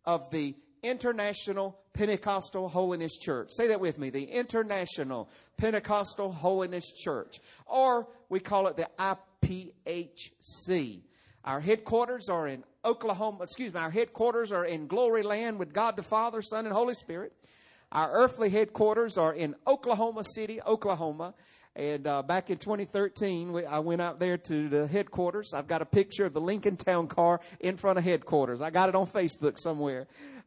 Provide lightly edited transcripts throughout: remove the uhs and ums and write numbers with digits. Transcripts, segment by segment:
of the International Pentecostal Holiness Church. Say that with me. The International Pentecostal Holiness Church. Or we call it the IPHC. Our headquarters are in our headquarters are in Glory Land with God the Father, Son, and Holy Spirit. Our earthly headquarters are in Oklahoma City, Oklahoma. And back in 2013, I went out there to the headquarters. I've got a picture of the Lincoln Town car in front of headquarters. I got it on Facebook somewhere.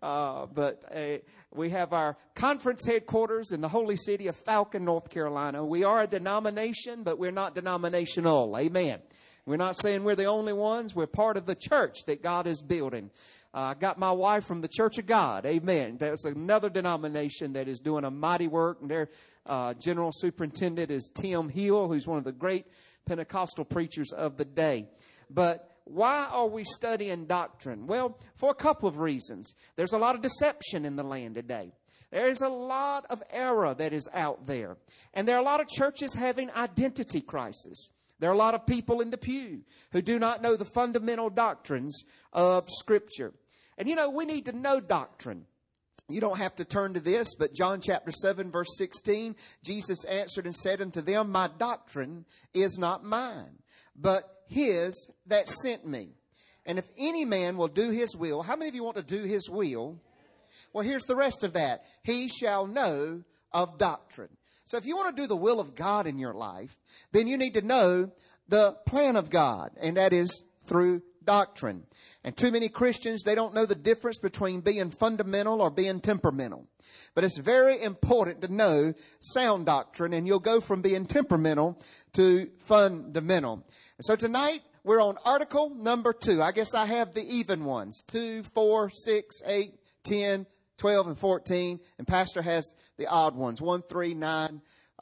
But we have our conference headquarters in the holy city of Falcon, North Carolina. We are a denomination, but we're not denominational. Amen. We're not saying we're the only ones. We're part of the church that God is building. I got my wife from the Church of God. Amen. That's another denomination that is doing a mighty work. And their general superintendent is Tim Hill, who's one of the great Pentecostal preachers of the day. But why are we studying doctrine? Well, for a couple of reasons. There's a lot of deception in the land today. There is a lot of error that is out there. And there are a lot of churches having identity crisis. There are a lot of people in the pew who do not know the fundamental doctrines of Scripture. And we need to know doctrine. You don't have to turn to this, but John chapter 7, verse 16, Jesus answered and said unto them, my doctrine is not mine, but his that sent me. And if any man will do his will, how many of you want to do his will? Well, here's the rest of that. He shall know of doctrine. So if you want to do the will of God in your life, then you need to know the plan of God, and that is through doctrine. And too many Christians, they don't know the difference between being fundamental or being temperamental. But it's very important to know sound doctrine, and you'll go from being temperamental to fundamental. And so tonight, we're on article number 2. I guess I have the even ones. 2, 4, 6, 8, 10, 12, and 14. And Pastor has the odd ones. 1, 3, 9,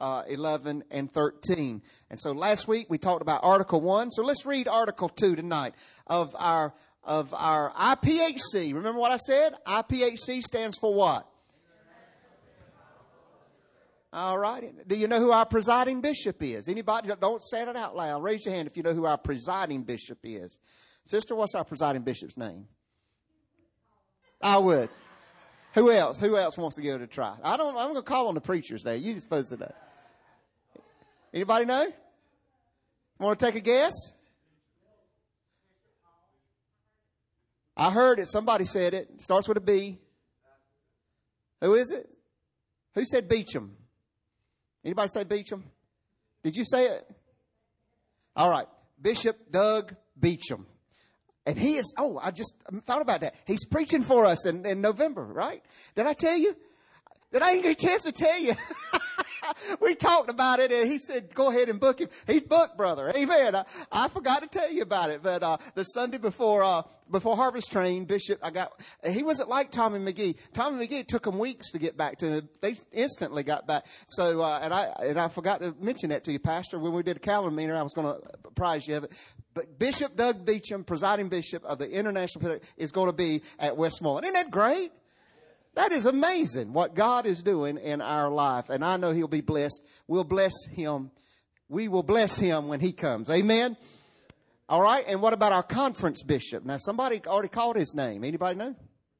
11, and 13. And so last week we talked about Article 1. So let's read Article 2 tonight of our IPHC. Remember what I said? IPHC stands for what? All right. Do you know who our presiding bishop is? Anybody? Don't say it out loud. Raise your hand if you know who our presiding bishop is. Sister, what's our presiding bishop's name? I would. Who else? Who else wants to give it a try? I'm going to call on the preachers there. You're supposed to know. Anybody know? Want to take a guess? I heard it. Somebody said it. It starts with a B. Who is it? Who said Beecham? Anybody say Beecham? Did you say it? All right. Bishop Doug Beecham. And he is, I just thought about that. He's preaching for us in November, right? Did I tell you? Did I even get a chance to tell you? We talked about it, and he said, go ahead and book him. He's booked, brother. Amen. I forgot to tell you about it, but the Sunday before Harvest Train, Bishop, he wasn't like Tommy McGee. Tommy McGee, it took him weeks to get back to him. They instantly got back. So, and I forgot to mention that to you, Pastor. When we did a calendar meeting, I was going to apprise you of it. But Bishop Doug Beecham, presiding bishop of the International, is going to be at Westmoreland. Isn't that great? That is amazing what God is doing in our life. And I know he'll be blessed. We'll bless him. We will bless him when he comes. Amen. All right. And what about our conference bishop? Now, somebody already called his name. Anybody know?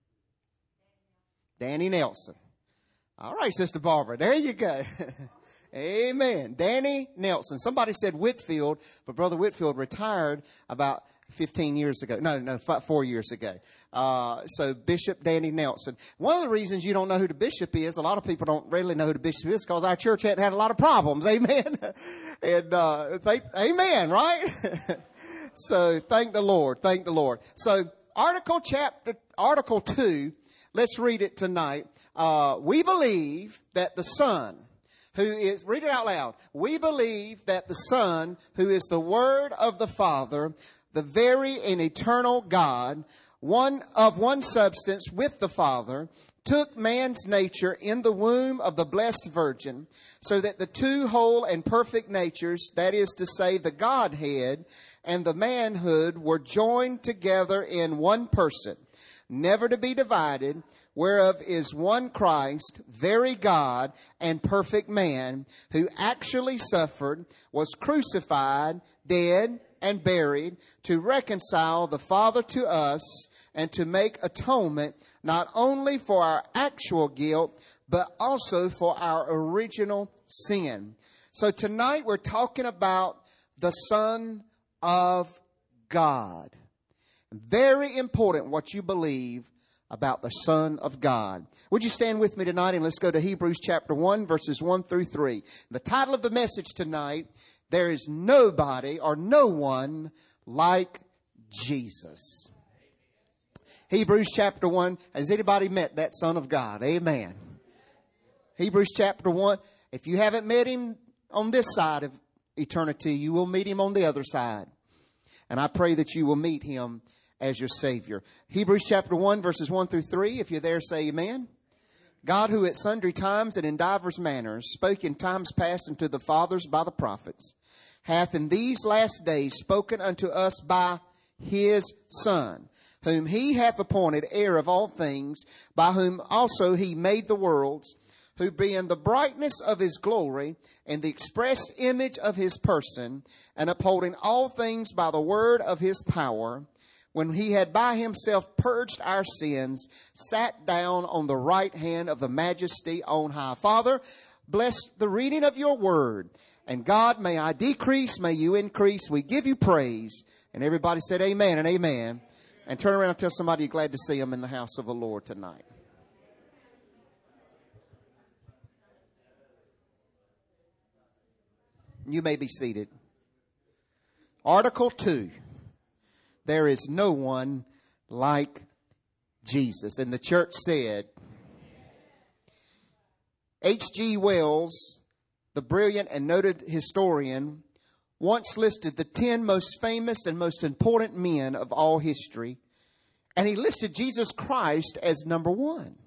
Danny Nelson. All right, Sister Barbara. There you go. Amen. Danny Nelson. Somebody said Whitfield, but Brother Whitfield retired about 15 years ago. No, 4 years ago. So Bishop Danny Nelson. One of the reasons you don't know who the bishop is, a lot of people don't really know who the bishop is because our church had a lot of problems. Amen. And, amen, right? So thank the Lord. Thank the Lord. So Article 2, let's read it tonight. We believe that the Son, read it out loud. We believe that the Son, who is the Word of the Father, the very and eternal God, one substance with the Father, took man's nature in the womb of the blessed Virgin, so that the two whole and perfect natures, that is to say, the Godhead and the manhood, were joined together in one person, never to be divided, whereof is one Christ, very God and perfect man, who actually suffered, was crucified, dead, and buried, to reconcile the Father to us and to make atonement not only for our actual guilt, but also for our original sin. So tonight we're talking about the Son of God. Very important what you believe about the Son of God. Would you stand with me tonight and let's go to Hebrews chapter 1, verses 1 through 3. The title of the message tonight, There is Nobody or No One Like Jesus. Hebrews chapter 1. Has anybody met that Son of God? Amen. Hebrews chapter 1. If you haven't met him on this side of eternity, you will meet him on the other side. And I pray that you will meet him as your Savior. Hebrews chapter 1, verses 1 through 3. If you're there, say amen. God, who at sundry times and in divers manners spake in times past unto the fathers by the prophets, hath in these last days spoken unto us by his Son, whom he hath appointed heir of all things, by whom also he made the worlds, who being the brightness of his glory and the express image of his person, and upholding all things by the word of his power, when he had by himself purged our sins, sat down on the right hand of the majesty on high. Father, bless the reading of your word. And God, may I decrease, may you increase. We give you praise. And everybody said amen and amen. And turn around and tell somebody you're glad to see them in the house of the Lord tonight. You may be seated. Article 2. There is no one like Jesus. And the church said, H.G. Wells, the brilliant and noted historian, once listed the 10 most famous and most important men of all history. And he listed Jesus Christ as number 1.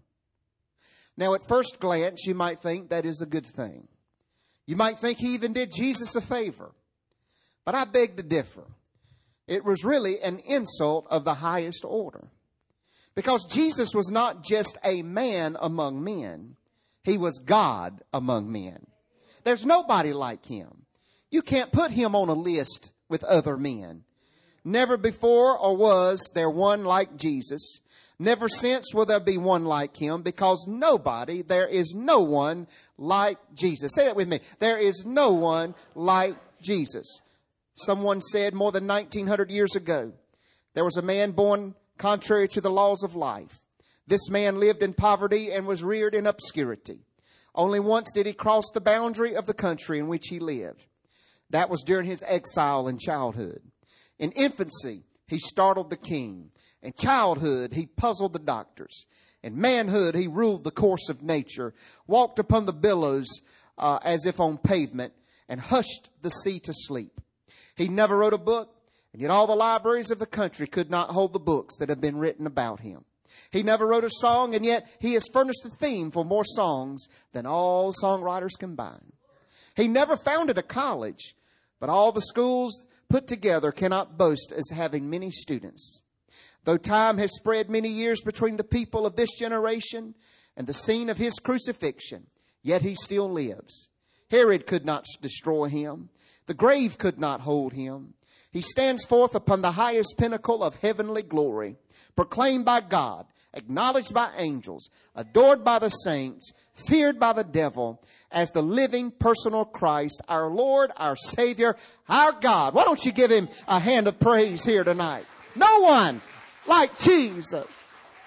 Now, at first glance, you might think that is a good thing. You might think he even did Jesus a favor. But I beg to differ. It was really an insult of the highest order. Because Jesus was not just a man among men. He was God among men. There's nobody like him. You can't put him on a list with other men. Never before or was there one like Jesus. Never since will there be one like him, because there is no one like Jesus. Say that with me. There is no one like Jesus. Someone said more than 1900 years ago, there was a man born contrary to the laws of life. This man lived in poverty and was reared in obscurity. Only once did he cross the boundary of the country in which he lived. That was during his exile in childhood. In infancy, he startled the king. In childhood, he puzzled the doctors. In manhood, he ruled the course of nature, walked upon the billows as if on pavement, and hushed the sea to sleep. He never wrote a book, and yet all the libraries of the country could not hold the books that have been written about him. He never wrote a song, and yet he has furnished the theme for more songs than all songwriters combined. He never founded a college, but all the schools put together cannot boast as having many students. Though time has spread many years between the people of this generation and the scene of his crucifixion, yet he still lives. Herod could not destroy him. The grave could not hold him. He stands forth upon the highest pinnacle of heavenly glory, proclaimed by God, acknowledged by angels, adored by the saints, feared by the devil, as the living personal Christ, our Lord, our Savior, our God. Why don't you give him a hand of praise here tonight? No one like Jesus.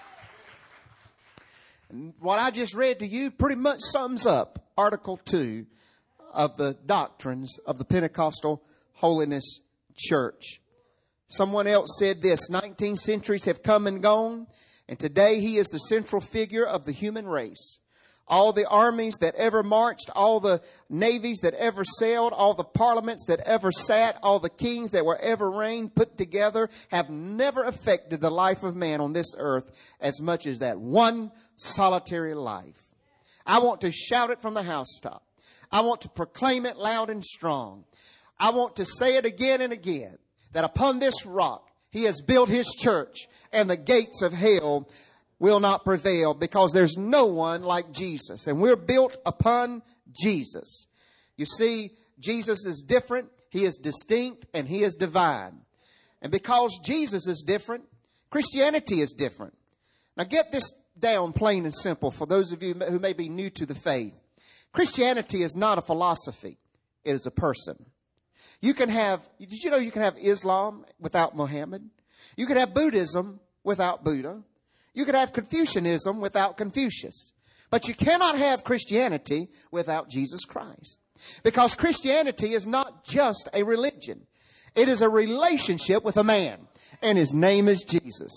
And what I just read to you pretty much sums up Article 2 of the doctrines of the Pentecostal Holiness Church. Someone else said this: 19 centuries have come and gone, and today he is the central figure of the human race. All the armies that ever marched, all the navies that ever sailed, all the parliaments that ever sat, all the kings that were ever reigned put together have never affected the life of man on this earth as much as that one solitary life. I want to shout it from the housetop. I want to proclaim it loud and strong. I want to say it again and again, that upon this rock he has built his church, and the gates of hell will not prevail, because there's no one like Jesus. And we're built upon Jesus. You see, Jesus is different. He is distinct, and He is divine. And because Jesus is different, Christianity is different. Now get this down plain and simple for those of you who may be new to the faith. Christianity is not a philosophy. It is a person. Did you know you can have Islam without Muhammad? You could have Buddhism without Buddha. You could have Confucianism without Confucius. But you cannot have Christianity without Jesus Christ. Because Christianity is not just a religion. It is a relationship with a man. And his name is Jesus.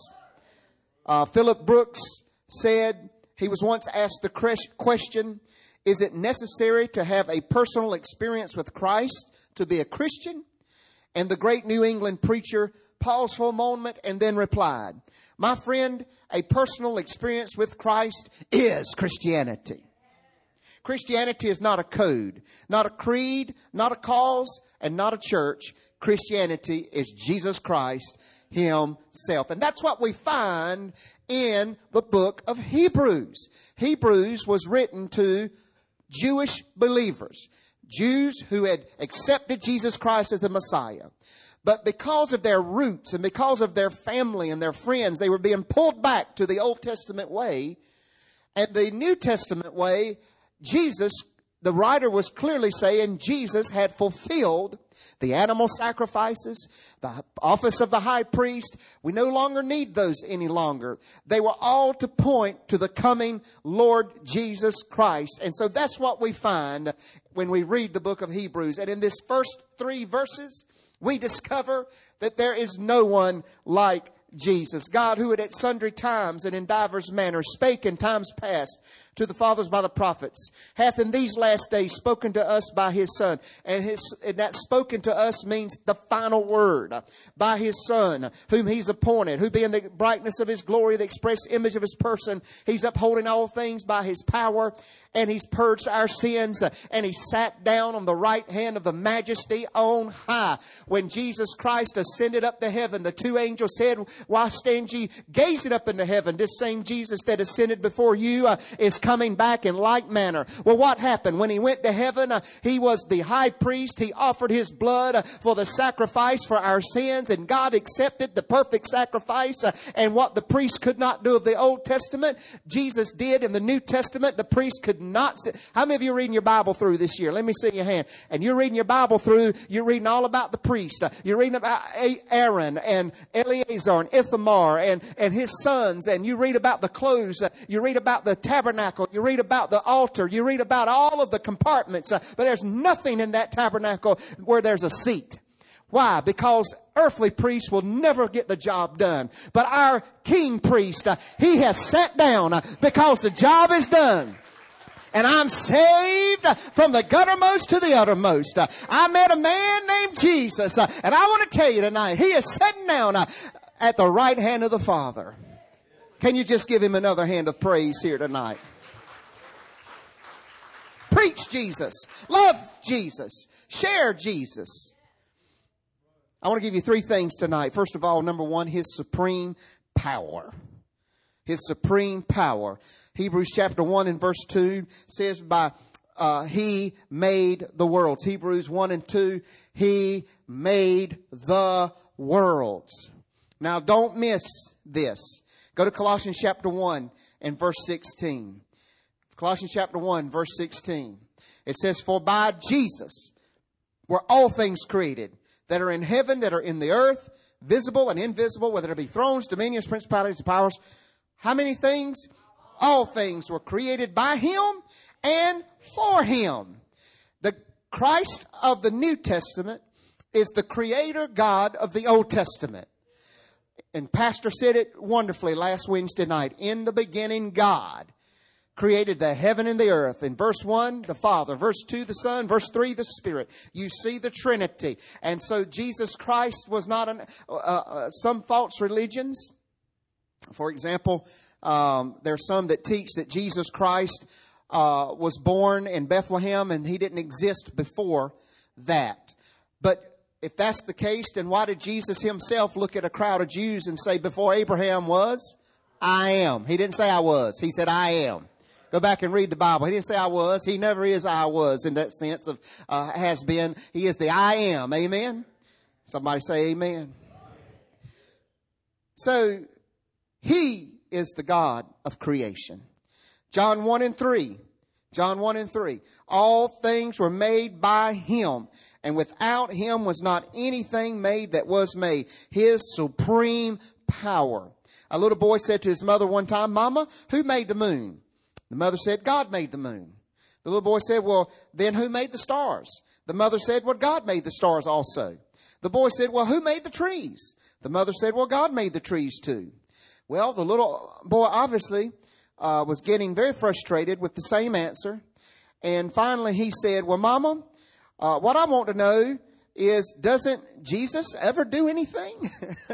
Philip Brooks said, he was once asked the question, is it necessary to have a personal experience with Christ to be a Christian? And the great New England preacher paused for a moment and then replied, my friend, a personal experience with Christ is Christianity. Christianity is not a code, not a creed, not a cause, and not a church. Christianity is Jesus Christ Himself. And that's what we find in the book of Hebrews. Hebrews was written to Jewish believers, Jews who had accepted Jesus Christ as the Messiah. But because of their roots and because of their family and their friends, they were being pulled back to the Old Testament way. And the New Testament way, Jesus, the writer was clearly saying Jesus had fulfilled the animal sacrifices, the office of the high priest. We no longer need those any longer. They were all to point to the coming Lord Jesus Christ. And so that's what we find when we read the book of Hebrews. And in this first 3 verses, we discover that there is no one like Jesus. God, who had at sundry times and in divers manners spake in times past to the fathers by the prophets, hath in these last days spoken to us by His Son. And that spoken to us means the final word. By His Son, whom He's appointed, who being the brightness of His glory, the express image of His person, He's upholding all things by His power. And He's purged our sins, and He sat down on the right hand of the Majesty on high. When Jesus Christ ascended up to heaven, the 2 angels said, why stand ye gazing up into heaven? This same Jesus that ascended before you is coming back in like manner. Well, what happened? When He went to heaven, He was the high priest. He offered His blood for the sacrifice for our sins, and God accepted the perfect sacrifice. And what the priest could not do of the Old Testament, Jesus did in the New Testament. The priest could not. How many of you are reading your Bible through this year? Let me see your hand. And you're reading your Bible through, you're reading all about the priest. You're reading about Aaron and Eleazar and Ithamar and his sons. And you read about the clothes. You read about the tabernacle. You read about the altar. You read about all of the compartments. But there's nothing in that tabernacle where there's a seat. Why? Because earthly priests will never get the job done. But our king priest, he has sat down because the job is done. And I'm saved from the guttermost to the uttermost. I met a man named Jesus. And I want to tell you tonight, He is sitting down at the right hand of the Father. Can you just give Him another hand of praise here tonight? Preach Jesus. Love Jesus. Share Jesus. I want to give you 3 things tonight. First of all, number 1, His supreme power. His supreme power. Hebrews chapter 1 and verse 2 says He made the worlds. Hebrews 1 and 2, He made the worlds. Now don't miss this. Go to Colossians chapter 1 and verse 16. Colossians chapter 1 verse 16. It says, for by Jesus were all things created that are in heaven, that are in the earth, visible and invisible, whether it be thrones, dominions, principalities, powers. How many things? All things were created by Him and for Him. The Christ of the New Testament is the Creator God of the Old Testament. And Pastor said it wonderfully last Wednesday night. In the beginning, God created the heaven and the earth. In verse 1, the Father. Verse 2, the Son. Verse 3, the Spirit. You see the Trinity. And so Jesus Christ was not some false religions. For example, there are some that teach that Jesus Christ was born in Bethlehem and He didn't exist before that. But if that's the case, then why did Jesus Himself look at a crowd of Jews and say, before Abraham was, I am? He didn't say I was. He said, I am. Go back and read the Bible. He didn't say I was. He never is I was in that sense of has been. He is the I am. Amen. Somebody say amen. So he is the God of creation. John 1:3. John 1:3. All things were made by him, and without him was not anything made that was made. His supreme power. A little boy said to his mother one time, Mama, who made the moon? The mother said, God made the moon. The little boy said, well, then who made the stars? The mother said, well, God made the stars also. The boy said, well, who made the trees? The mother said, well, God made the trees too. Well, the little boy obviously was getting very frustrated with the same answer. And finally he said, well, Mama, what I want to know is, doesn't Jesus ever do anything?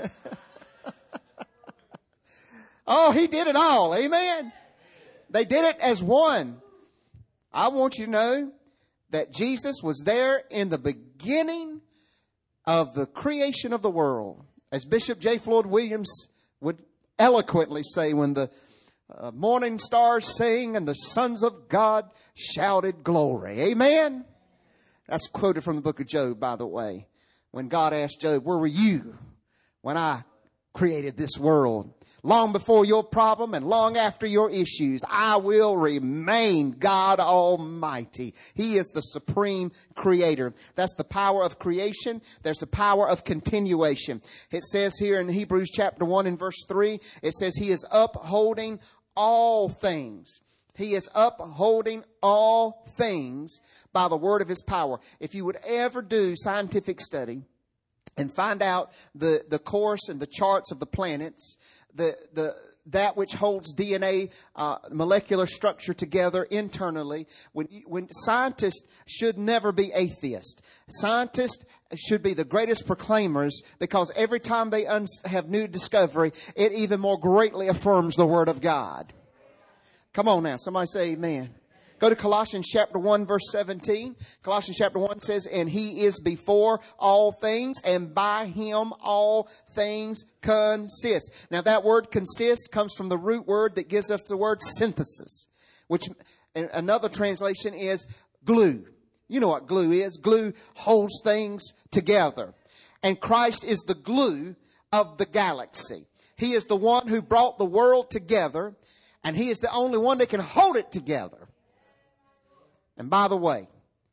Oh, he did it all. Amen. They did it as one. I want you to know that Jesus was there in the beginning of the creation of the world. As Bishop J. Floyd Williams would eloquently say, when the morning stars sang and the sons of God shouted glory. Amen. That's quoted from the book of Job, by the way. When God asked Job, where were you when I created this world? Long before your problem and long after your issues, I will remain God Almighty. He is the supreme creator. That's the power of creation. There's the power of continuation. It says here in Hebrews chapter 1 and verse 3, it says he is upholding all things. He is upholding all things by the word of his power. If you would ever do scientific study and find out the course and the charts of the planets, that which holds DNA molecular structure together internally, when scientists should never be atheists. Scientists should be the greatest proclaimers, because every time they have new discovery, it even more greatly affirms the word of God. Come on now, somebody say amen. Go to Colossians chapter 1 verse 17. Colossians chapter 1 says, and he is before all things, and by him all things consist. Now that word consist comes from the root word that gives us the word synthesis, which another translation is glue. You know what glue is. Glue holds things together. And Christ is the glue of the galaxy. He is the one who brought the world together, and he is the only one that can hold it together. And by the way,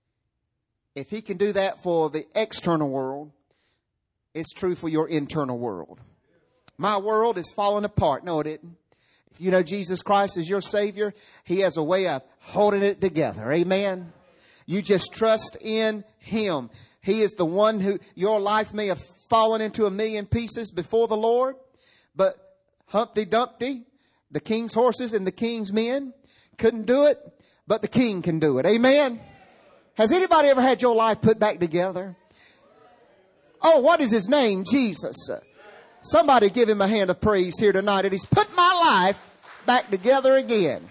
if he can do that for the external world, it's true for your internal world. My world is falling apart. No, it isn't. If you know Jesus Christ is your Savior, he has a way of holding it together. Amen. You just trust in him. He is the one who, your life may have fallen into a million pieces before the Lord, but Humpty Dumpty, the king's horses and the king's men, couldn't do it. But the king can do it. Amen. Has anybody ever had your life put back together? Oh, what is his name? Jesus. Somebody give him a hand of praise here tonight. And he's put my life back together again.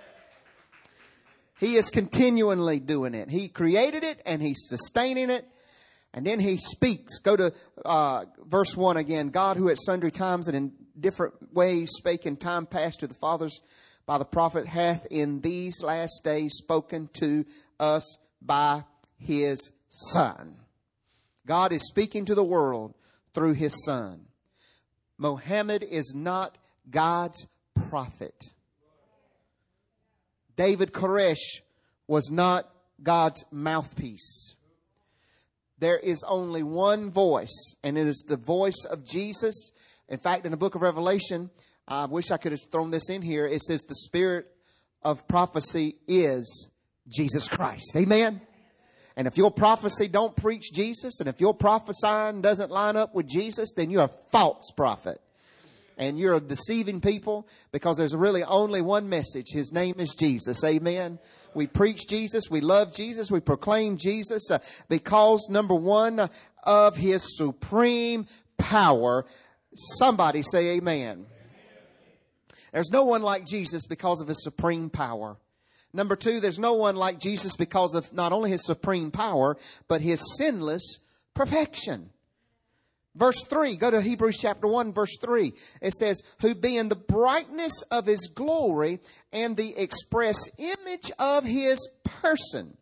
He is continually doing it. He created it and he's sustaining it. And then he speaks. Go to verse 1 again. God, who at sundry times and in different ways spake in time past to the fathers by the prophet, hath in these last days spoken to us by his Son. God is speaking to the world through his Son. Muhammad is not God's prophet. David Koresh was not God's mouthpiece. There is only one voice, and it is the voice of Jesus. In fact, in the book of Revelation, I wish I could have thrown this in here. It says the spirit of prophecy is Jesus Christ. Amen. And if your prophecy don't preach Jesus, and if your prophesying doesn't line up with Jesus, then you're a false prophet. And you're deceiving people, because there's really only one message. His name is Jesus. Amen. We preach Jesus. We love Jesus. We proclaim Jesus because, number one, of his supreme power. Somebody say amen. There's no one like Jesus because of his supreme power. Number two, there's no one like Jesus because of not only his supreme power, but his sinless perfection. Verse 3, go to Hebrews chapter 1, verse 3. It says, who being the brightness of his glory and the express image of his person.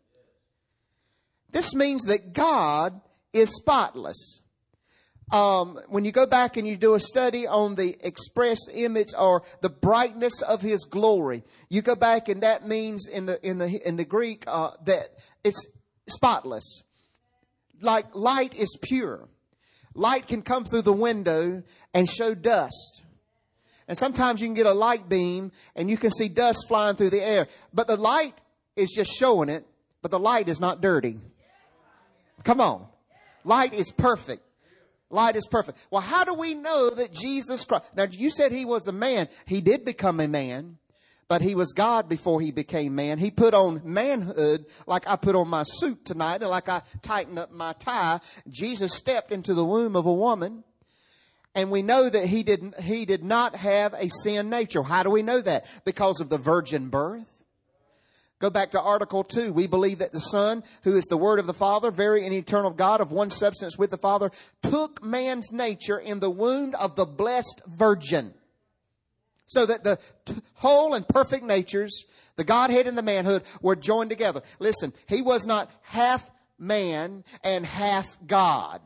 This means that God is spotless. When you go back and you do a study on the express image or the brightness of his glory, you go back and that means in the Greek that it's spotless. Like light is pure. Light can come through the window and show dust. And sometimes you can get a light beam and you can see dust flying through the air. But the light is just showing it, but the light is not dirty. Come on. Light is perfect. Light is perfect. Well, how do we know that Jesus Christ... Now, you said he was a man. He did become a man, but he was God before he became man. He put on manhood like I put on my suit tonight and like I tightened up my tie. Jesus stepped into the womb of a woman. And we know that he did not have a sin nature. How do we know that? Because of the virgin birth. Go back to Article 2. We believe that the Son, who is the Word of the Father, very and eternal God of one substance with the Father, took man's nature in the womb of the blessed virgin. So that the whole and perfect natures, the Godhead and the manhood, were joined together. Listen, he was not half man and half God.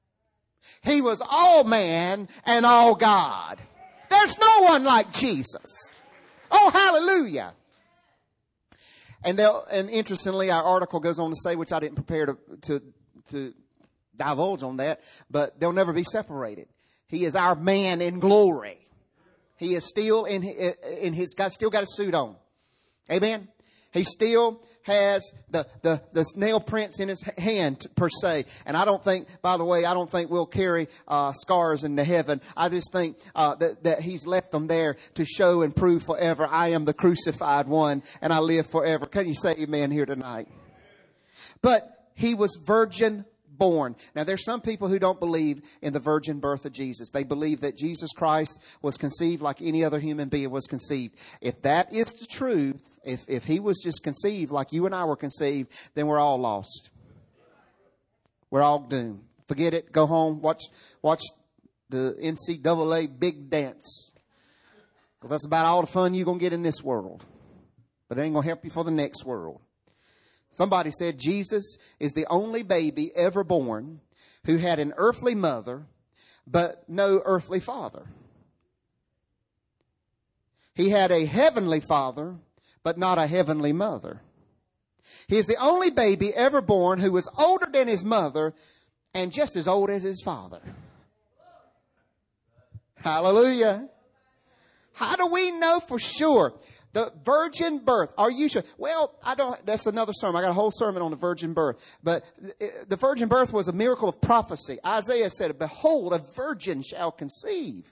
He was all man and all God. There's no one like Jesus. Oh, hallelujah. And interestingly, our article goes on to say, which I didn't prepare to divulge on that, but they'll never be separated. He is our man in glory. He is still still got a suit on. Amen. He still has the nail prints in his hand per se. And I don't think, by the way, we'll carry scars into heaven. I just think that he's left them there to show and prove forever. I am the crucified one and I live forever. Can you say amen here tonight? But he was virgin born. Now, there's some people who don't believe in the virgin birth of Jesus. They believe that Jesus Christ was conceived like any other human being was conceived. If that is the truth, if he was just conceived like you and I were conceived, then we're all lost. We're all doomed. Forget it. Go home. Watch the NCAA big dance. Because that's about all the fun you're going to get in this world. But it ain't going to help you for the next world. Somebody said Jesus is the only baby ever born who had an earthly mother, but no earthly father. He had a heavenly father, but not a heavenly mother. He is the only baby ever born who was older than his mother and just as old as his father. Hallelujah. How do we know for sure? The virgin birth. Are you sure? Well, that's another sermon. I got a whole sermon on the virgin birth. But the virgin birth was a miracle of prophecy. Isaiah said, behold, a virgin shall conceive.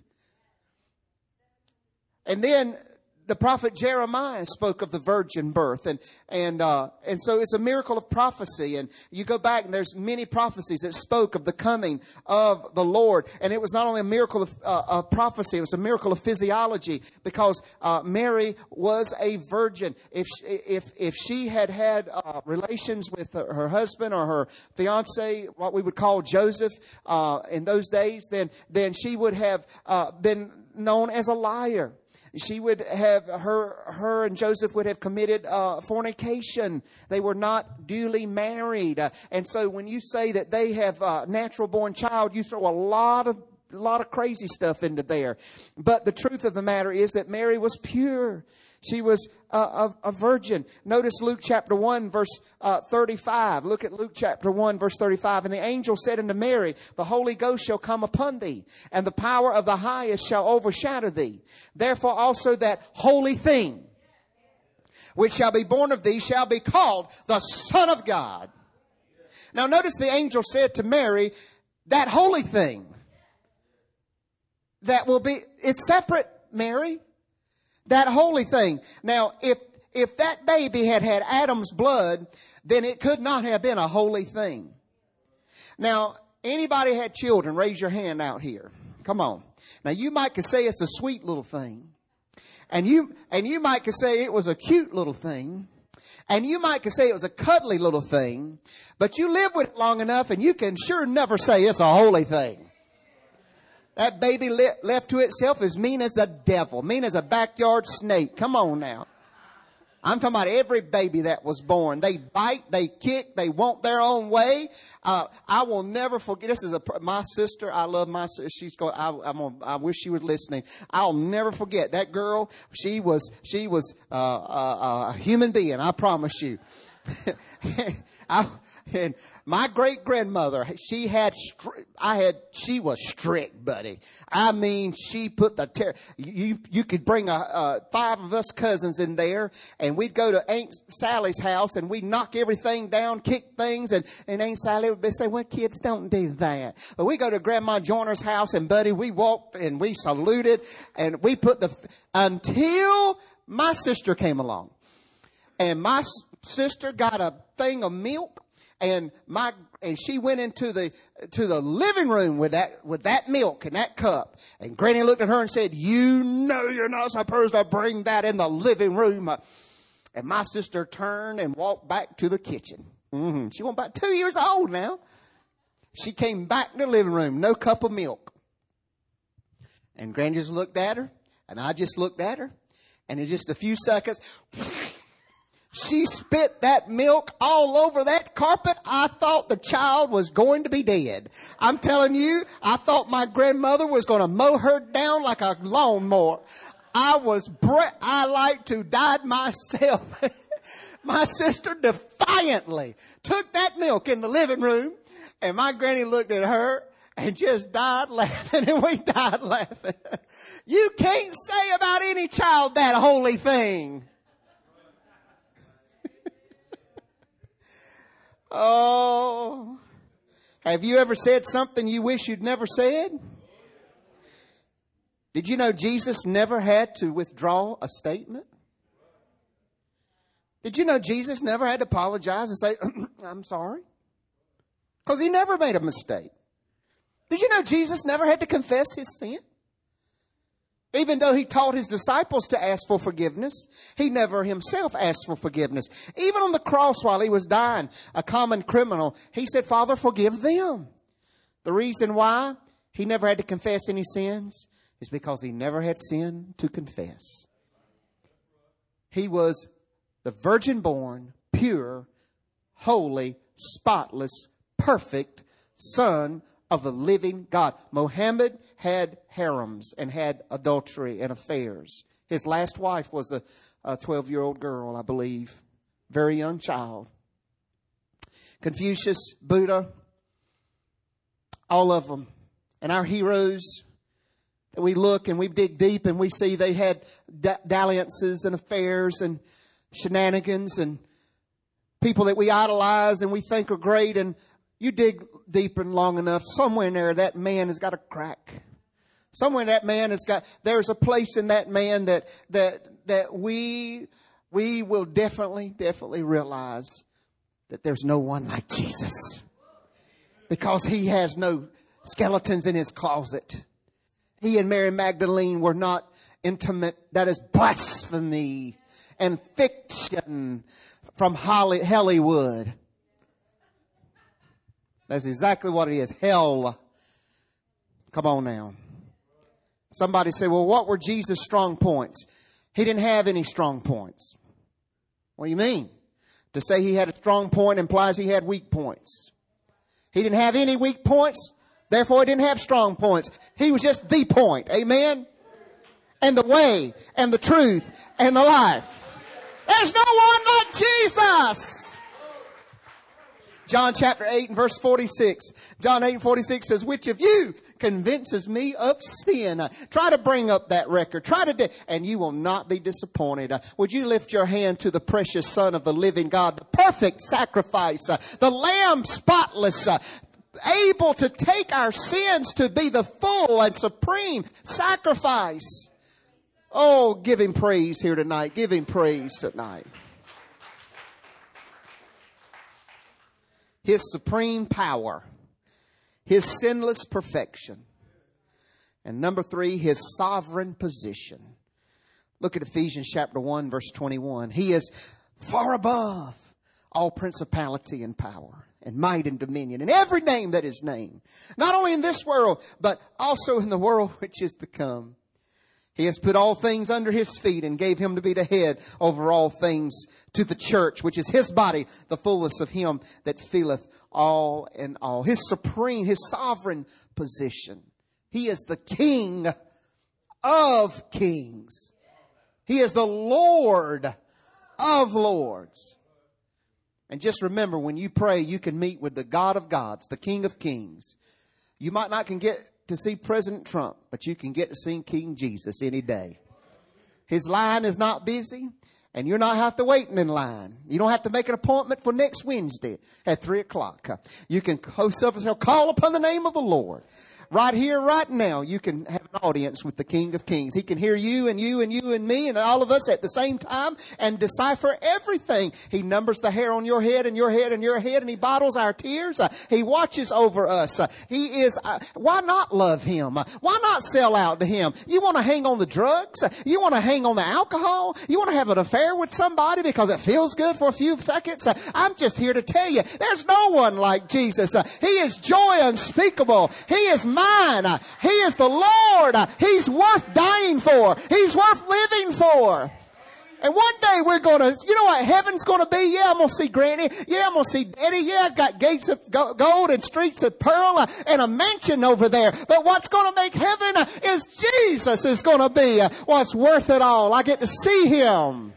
And then the prophet Jeremiah spoke of the virgin birth. And so it's a miracle of prophecy. And you go back and there's many prophecies that spoke of the coming of the Lord. And it was not only a miracle of prophecy, it was a miracle of physiology because Mary was a virgin. If she had relations with her husband or her fiance, what we would call Joseph in those days, then she would have been known as a liar. She would have, her and Joseph would have committed fornication. They were not duly married. And so when you say that they have a natural born child, you throw a lot of crazy stuff into there. But the truth of the matter is that Mary was pure. She was a virgin. Notice Luke chapter 1, verse 35. Look at Luke chapter 1, verse 35. And the angel said unto Mary, the Holy Ghost shall come upon thee, and the power of the highest shall overshadow thee. Therefore also that holy thing which shall be born of thee shall be called the Son of God. Now notice the angel said to Mary, that holy thing that will be, it's separate, Mary. That holy thing. Now, if that baby had Adam's blood, then it could not have been a holy thing. Now, anybody had children? Raise your hand out here. Come on. Now, you might could say it's a sweet little thing. And you might could say it was a cute little thing. And you might could say it was a cuddly little thing. But you live with it long enough and you can sure never say it's a holy thing. That baby left to itself is mean as the devil, mean as a backyard snake. Come on now. I'm talking about every baby that was born. They bite, they kick, they want their own way. I will never forget. This is my sister. I love my sister. She's going. I wish she was listening. I'll never forget that girl. She was a human being. I promise you. And my great grandmother, she was strict, buddy. I mean, she put you could bring 5 of us cousins in there, and we'd go to Aunt Sally's house, and we'd knock everything down, kick things, and Aunt Sally would say, well, kids, don't do that. But we go to Grandma Joyner's house, and buddy, we walked and we saluted, and we put until my sister came along. And my sister got a thing of milk, and she went into the living room with that milk and that cup. And Granny looked at her and said, "You know you're not supposed to bring that in the living room." And my sister turned and walked back to the kitchen. She was about 2 years old now. She came back in the living room, no cup of milk. And Granny just looked at her, and I just looked at her, and in just a few seconds, she spit that milk all over that carpet. I thought the child was going to be dead. I'm telling you, I thought my grandmother was going to mow her down like a lawnmower. I like to die myself. My sister defiantly took that milk in the living room, and my granny looked at her and just died laughing, and we died laughing. You can't say about any child that holy thing. Oh, have you ever said something you wish you'd never said? Did you know Jesus never had to withdraw a statement? Did you know Jesus never had to apologize and say, I'm sorry? Because he never made a mistake. Did you know Jesus never had to confess his sin? Even though he taught his disciples to ask for forgiveness, he never himself asked for forgiveness. Even on the cross while he was dying, a common criminal, he said, Father, forgive them. The reason why he never had to confess any sins is because he never had sin to confess. He was the virgin born, pure, holy, spotless, perfect Son of the living God. Mohammed had harems and had adultery and affairs. His last wife was a 12-year-old girl, I believe. Very young child. Confucius, Buddha, all of them. And our heroes, we look and we dig deep and we see they had dalliances and affairs and shenanigans and people that we idolize and we think are great. And you dig deep and long enough, somewhere in there that man has got a crack. Somewhere in that man there's a place in that man that we will definitely realize that there's no one like Jesus. Because he has no skeletons in his closet. He and Mary Magdalene were not intimate. That is blasphemy and fiction from Hollywood. That's exactly what it is. Hell. Come on now. Somebody say, well, what were Jesus' strong points? He didn't have any strong points. What do you mean? To say he had a strong point implies he had weak points. He didn't have any weak points. Therefore, he didn't have strong points. He was just the point. Amen? And the way and the truth and the life. There's no one like Jesus. John chapter 8 and verse 46. John 8 and 46 says, which of you convinces me of sin? Try to bring up that record. And you will not be disappointed. Would you lift your hand to the precious Son of the living God, the perfect sacrifice, the Lamb spotless, able to take our sins to be the full and supreme sacrifice. Oh, give him praise here tonight. Give him praise tonight. His supreme power, his sinless perfection, and number 3, his sovereign position. Look at Ephesians chapter 1, verse 21. He is far above all principality and power and might and dominion and every name that is named, not only in this world, but also in the world which is to come. He has put all things under his feet and gave him to be the head over all things to the church, which is his body, the fullness of him that filleth all in all. His supreme, his sovereign position. He is the King of kings. He is the Lord of lords. And just remember, when you pray, you can meet with the God of gods, the King of kings. You might not can get to see President Trump, but you can get to see King Jesus any day. His line is not busy, and you're not have to wait in line. You don't have to make an appointment for next Wednesday at 3:00. You can call upon the name of the Lord. Right here, right now, you can have an audience with the King of Kings. He can hear you and you and you and me and all of us at the same time and decipher everything. He numbers the hair on your head and your head and your head, and he bottles our tears. He watches over us. He is, why not love him? Why not sell out to him? You want to hang on the drugs? You want to hang on the alcohol? You want to have an affair with somebody because it feels good for a few seconds? I'm just here to tell you, there's no one like Jesus. He is joy unspeakable. He is mine. He is the Lord. He's worth dying for. He's worth living for. And one day we're going to, you know what heaven's going to be? Yeah, I'm going to see Granny. Yeah, I'm going to see Daddy. Yeah, I've got gates of gold and streets of pearl and a mansion over there. But what's going to make heaven is Jesus is going to be what's worth it all. I get to see him.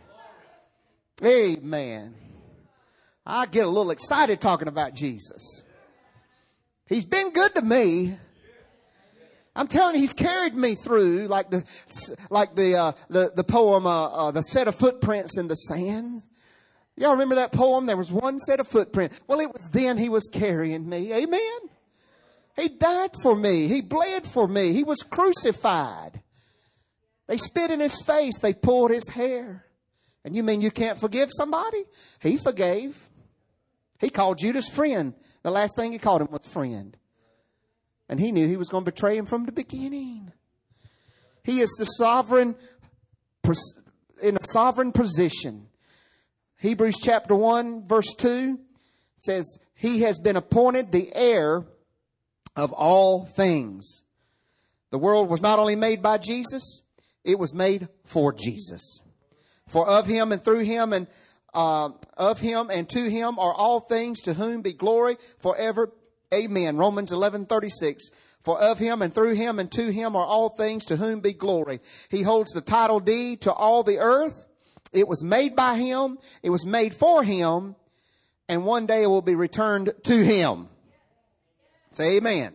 Amen. I get a little excited talking about Jesus. He's been good to me. I'm telling you, he's carried me through like the poem, The Set of Footprints in the Sand. Y'all remember that poem? There was one set of footprints. Well, it was then he was carrying me. Amen. He died for me. He bled for me. He was crucified. They spit in his face. They pulled his hair. And you mean you can't forgive somebody? He forgave. He called Judas friend. The last thing he called him was friend. And he knew he was going to betray him from the beginning. He is the sovereign, in a sovereign position. Hebrews chapter 1 verse 2 says, he has been appointed the heir of all things. The world was not only made by Jesus, it was made for Jesus. For of him and through him and of him and to him are all things, to whom be glory forever. Amen. Romans 11:36. For of him and through him and to him are all things, to whom be glory. He holds the title deed to all the earth. It was made by him. It was made for him. And one day it will be returned to him. Say amen.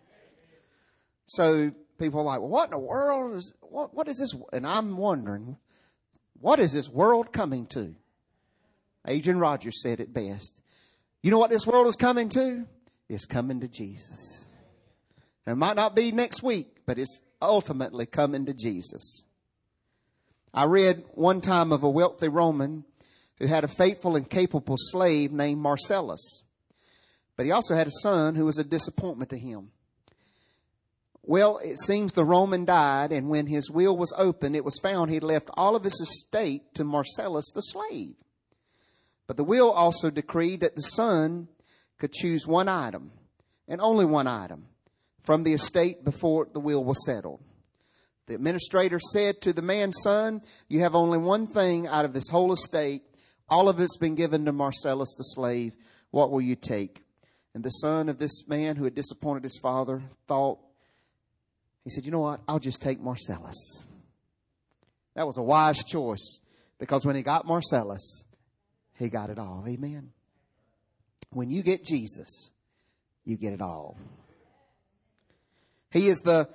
So people are like, well, what in the world is, what is this? And I'm wondering, what is this world coming to? Adrian Rogers said it best. You know what this world is coming to? It's coming to Jesus. It might not be next week, but it's ultimately coming to Jesus. I read one time of a wealthy Roman who had a faithful and capable slave named Marcellus. But he also had a son who was a disappointment to him. Well, it seems the Roman died, and when his will was opened, it was found he'd left all of his estate to Marcellus the slave. But the will also decreed that the son could choose one item, and only one item, from the estate before the will was settled. The administrator said to the man's son, you have only one thing out of this whole estate. All of it's been given to Marcellus the slave. What will you take? And the son of this man who had disappointed his father thought, he said, you know what? I'll just take Marcellus. That was a wise choice, because when he got Marcellus, he got it all. Amen. When you get Jesus, you get it all. He is the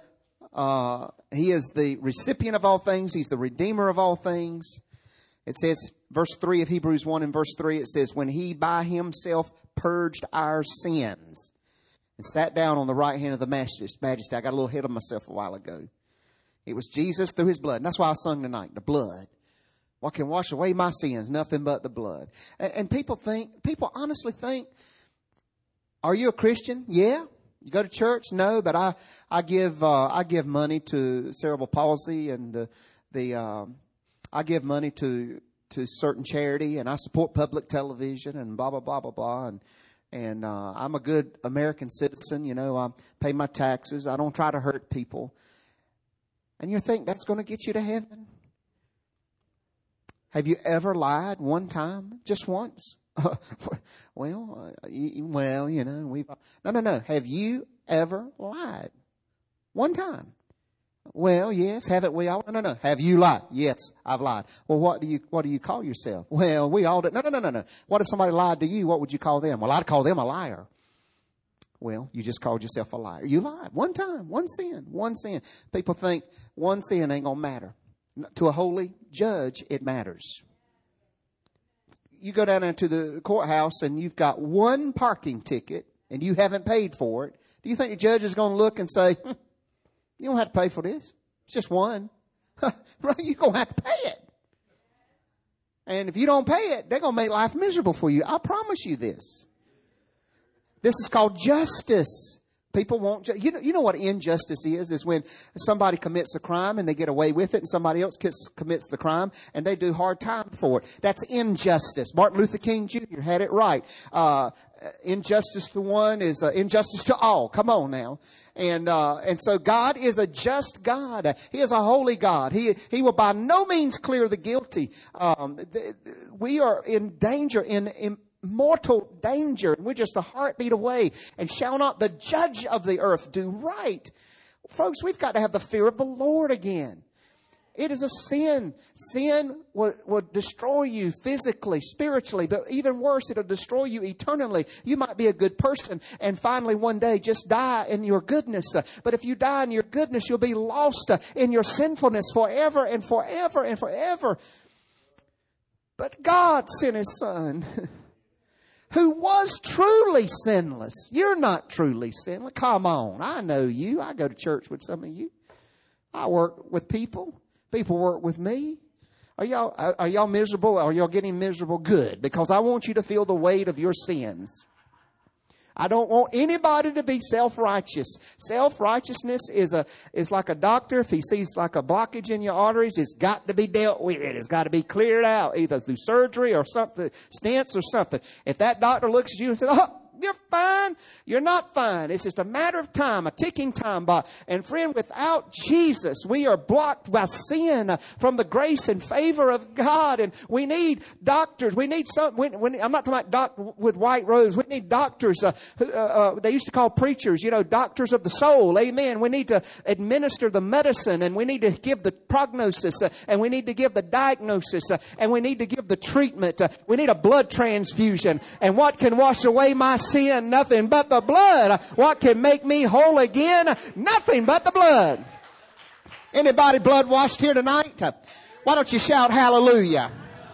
recipient of all things. He's the redeemer of all things. It says, verse 3 of Hebrews 1 and verse 3, it says, when he by himself purged our sins and sat down on the right hand of the majesty. I got a little ahead of myself a while ago. It was Jesus through his blood. And that's why I sung tonight, the blood. What can wash away my sins? Nothing but the blood. And people honestly think, are you a Christian? Yeah. You go to church? No, but I give money to cerebral palsy, and I give money to certain charity, and I support public television and blah blah blah blah blah, And I'm a good American citizen. You know, I pay my taxes. I don't try to hurt people. And you think that's going to get you to heaven? Have you ever lied one time? Just once? Well, you know, we've... No. Have you ever lied? One time. Well, yes. Haven't we all? No. Have you lied? Yes, I've lied. Well, what do you call yourself? Well, we all do. No. What if somebody lied to you? What would you call them? Well, I'd call them a liar. Well, you just called yourself a liar. You lied. One time. One sin. People think one sin ain't going to matter. To a holy judge, it matters. You go down into the courthouse and you've got one parking ticket and you haven't paid for it. Do you think the judge is going to look and say, you don't have to pay for this. It's just one. You're going to have to pay it. And if you don't pay it, they're going to make life miserable for you. I promise you this. This is called justice. People won't, you know what injustice is when somebody commits a crime and they get away with it and somebody else commits the crime and they do hard time for it. That's injustice. Martin Luther King Jr. had it right. Injustice to one is injustice to all. Come on now. And so God is a just God. He is a holy God. He will by no means clear the guilty. We are in danger, in mortal danger. We're just a heartbeat away. And shall not the judge of the earth do right? Folks, we've got to have the fear of the Lord again. It is a sin. Sin will destroy you physically, spiritually, but even worse, it'll destroy you eternally. You might be a good person and finally one day just die in your goodness. But if you die in your goodness, you'll be lost in your sinfulness forever and forever and forever. But God sent His Son, who was truly sinless. You're not truly sinless. Come on. I know you. I go to church with some of you. I work with people. People work with me. Are y'all miserable? Are y'all getting miserable? Good. Because I want you to feel the weight of your sins. I don't want anybody to be self-righteous. Self-righteousness is like a doctor. If he sees like a blockage in your arteries, it's got to be dealt with. It's got to be cleared out, either through surgery or something, stents or something. If that doctor looks at you and says, "Oh, you're fine," you're not fine. It's just a matter of time, a ticking time bomb. And friend, without Jesus, we are blocked by sin from the grace and favor of God. And we need doctors. We need some. I'm not talking about doctor with white robes. We need doctors. They used to call preachers, doctors of the soul. Amen. We need to administer the medicine, and we need to give the prognosis, and we need to give the diagnosis, and we need to give the treatment. We need a blood transfusion. And what can wash away my sin? Nothing but the blood. What can make me whole again? Nothing but the blood. Anybody blood washed here tonight? Why don't you shout hallelujah?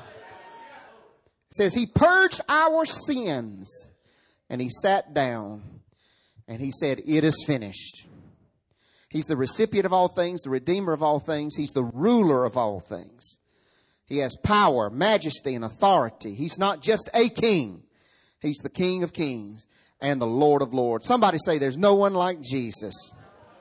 It says He purged our sins and He sat down and He said, it is finished. He's the recipient of all things, the redeemer of all things. He's the ruler of all things. He has power, majesty, and authority. He's not just a king. He's the King of kings and the Lord of lords. Somebody say there's no one like Jesus.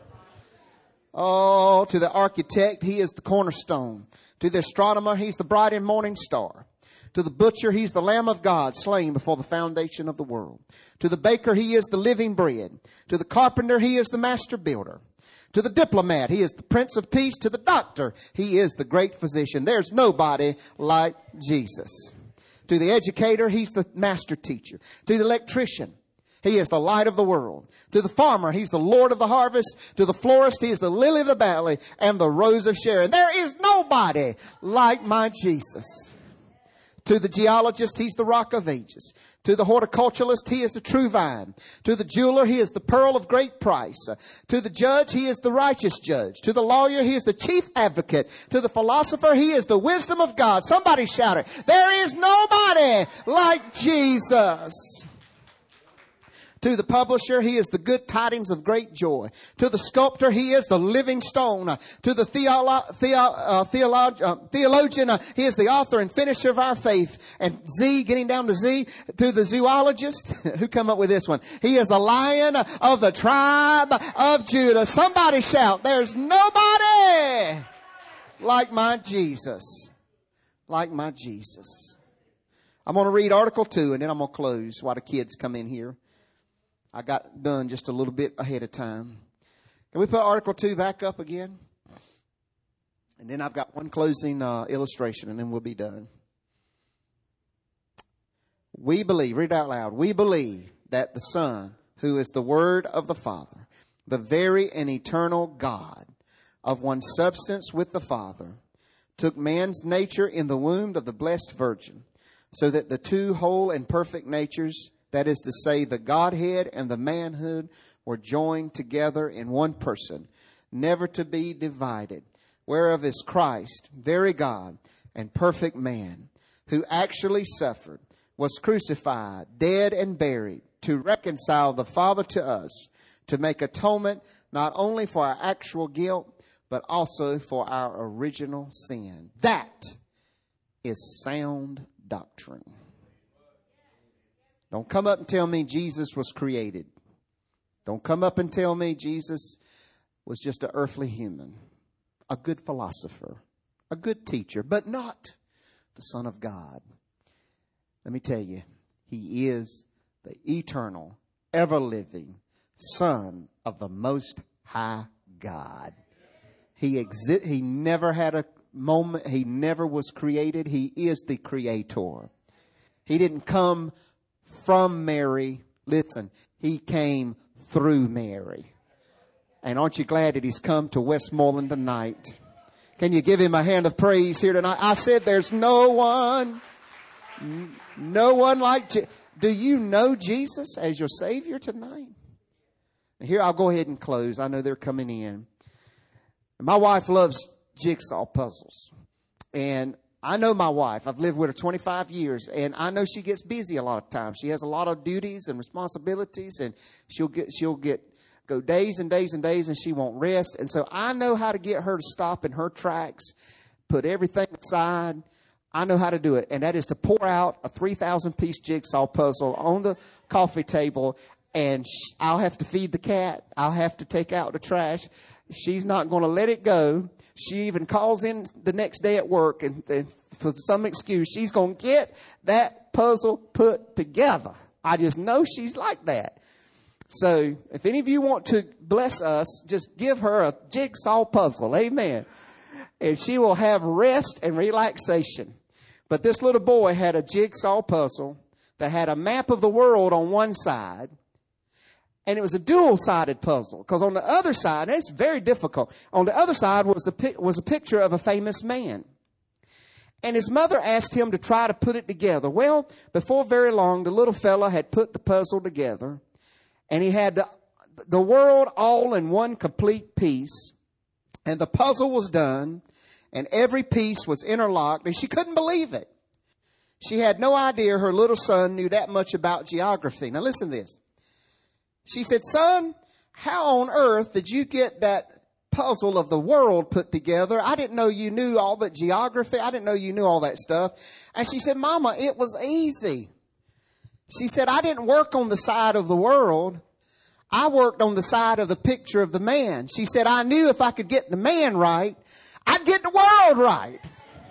Oh, to the architect, He is the cornerstone. To the astronomer, He's the bright and morning star. To the butcher, He's the Lamb of God slain before the foundation of the world. To the baker, He is the living bread. To the carpenter, He is the master builder. To the diplomat, He is the Prince of Peace. To the doctor, He is the great physician. There's nobody like Jesus. To the educator, He's the master teacher. To the electrician, He is the light of the world. To the farmer, He's the Lord of the harvest. To the florist, He is the lily of the valley and the rose of Sharon. There is nobody like my Jesus. To the geologist, He's the rock of ages. To the horticulturalist, He is the true vine. To the jeweler, He is the pearl of great price. To the judge, He is the righteous judge. To the lawyer, He is the chief advocate. To the philosopher, He is the wisdom of God. Somebody shout it. There is nobody like Jesus. To the publisher, He is the good tidings of great joy. To the sculptor, He is the living stone. To the theologian, He is the author and finisher of our faith. And Z, getting down to Z, to the zoologist, who come up with this one? He is the Lion of the tribe of Judah. Somebody shout, there's nobody like my Jesus. Like my Jesus. I'm going to read Article 2, and then I'm going to close while the kids come in here. I got done just a little bit ahead of time. Can we put Article 2 back up again? And then I've got one closing illustration, and then we'll be done. We believe, read it out loud, we believe that the Son, who is the Word of the Father, the very and eternal God, of one substance with the Father, took man's nature in the womb of the blessed Virgin, so that the two whole and perfect natures, that is to say, the Godhead and the manhood, were joined together in one person, never to be divided, whereof is Christ, very God and perfect man, who actually suffered, was crucified, dead and buried, to reconcile the Father to us, to make atonement not only for our actual guilt, but also for our original sin. That is sound doctrine. Don't come up and tell me Jesus was created. Don't come up and tell me Jesus was just an earthly human, a good philosopher, a good teacher, but not the Son of God. Let me tell you, he is the eternal, ever-living Son of the Most High God. He never had a moment. He never was created. He is the creator. He didn't come from Mary. Listen, he came through Mary. And aren't you glad that he's come to Westmoreland tonight? Can you give him a hand of praise here tonight? I said there's no one like Jesus. Do you know Jesus as your Savior tonight? Here, I'll go ahead and close. I know they're coming in. My wife loves jigsaw puzzles. And I know my wife. I've lived with her 25 years. And I know she gets busy a lot of times. She has a lot of duties and responsibilities. And she'll go days and days and days, and she won't rest. And so I know how to get her to stop in her tracks, put everything aside. I know how to do it. And that is to pour out a 3,000-piece jigsaw puzzle on the coffee table. And I'll have to feed the cat. I'll have to take out the trash. She's not going to let it go. She even calls in the next day at work, and for some excuse, she's going to get that puzzle put together. I just know she's like that. So if any of you want to bless us, just give her a jigsaw puzzle. Amen. And she will have rest and relaxation. But this little boy had a jigsaw puzzle that had a map of the world on one side. And it was a dual-sided puzzle, because on the other side, and it's very difficult, on the other side was a picture of a famous man. And his mother asked him to try to put it together. Well, before very long, the little fella had put the puzzle together, and he had the world all in one complete piece, and the puzzle was done, and every piece was interlocked, and she couldn't believe it. She had no idea her little son knew that much about geography. Now listen to this. She said, "Son, how on earth did you get that puzzle of the world put together? I didn't know you knew all that geography. I didn't know you knew all that stuff." And she said, "Mama, it was easy." She said, "I didn't work on the side of the world. I worked on the side of the picture of the man." She said, "I knew if I could get the man right, I'd get the world right."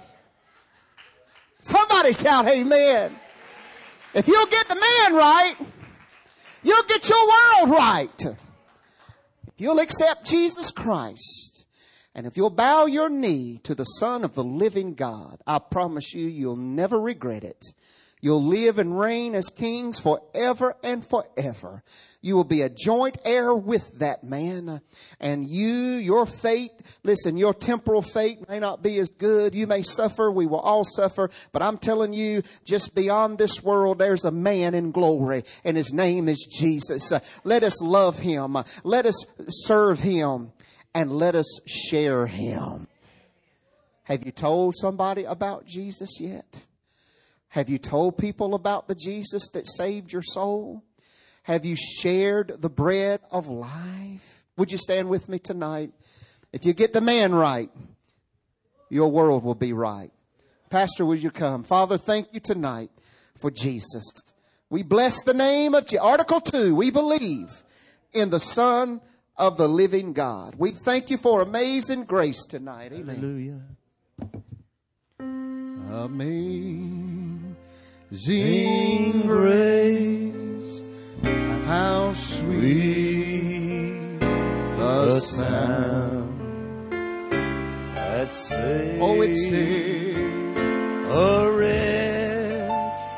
Somebody shout amen. If you'll get the man right, you'll get your world right. If you'll accept Jesus Christ, and if you'll bow your knee to the Son of the living God, I promise you, you'll never regret it. You'll live and reign as kings forever and forever. You will be a joint heir with that man. And your fate, listen, your temporal fate may not be as good. You may suffer. We will all suffer. But I'm telling you, just beyond this world, there's a man in glory. And his name is Jesus. Let us love him. Let us serve him. And let us share him. Have you told somebody about Jesus yet? Have you told people about the Jesus that saved your soul? Have you shared the bread of life? Would you stand with me tonight? If you get the man right, your world will be right. Pastor, would you come? Father, thank you tonight for Jesus. We bless the name of Article 2. We believe in the Son of the living God. We thank you for amazing grace tonight. Amen. Hallelujah. Amazing Sing grace, how sweet the sound that saved Oh, it saved a wretch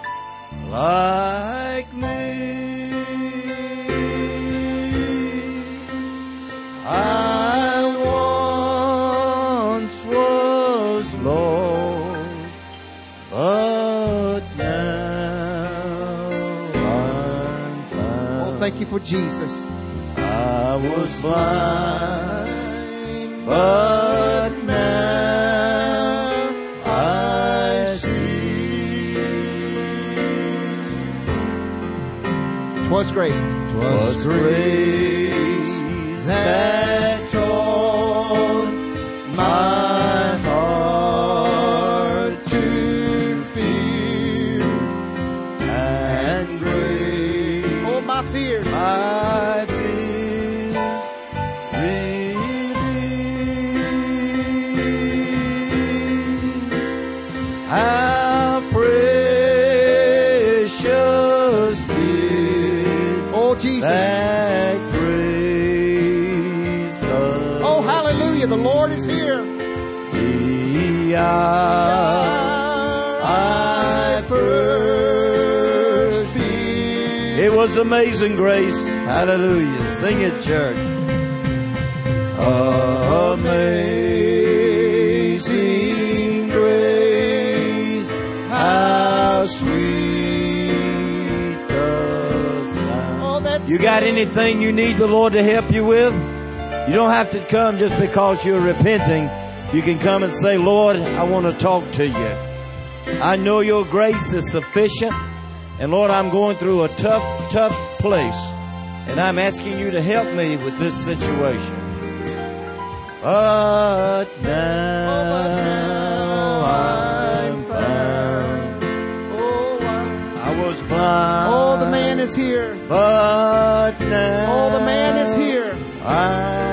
like me. I once was lost, but now I'm found. Oh, thank you for Jesus. I was blind, but now I see. 'Twas grace. 'Twas grace that taught my heart to fear, and grace Oh, my fears. my fears relieved. How precious is Oh, Jesus. that grace of Oh, hallelujah. The Lord is here. the hour I first believed. It was amazing grace. Hallelujah. Sing it, church. Amazing grace, how sweet the sound. Oh, that's You got anything you need the Lord to help you with? You don't have to come just because you're repenting. You can come and say, Lord, I want to talk to you. I know your grace is sufficient. And Lord, I'm going through a tough place. And I'm asking you to help me with this situation. But now I'm found. I was blind. Oh, the man is here. But now Oh, the man is here. I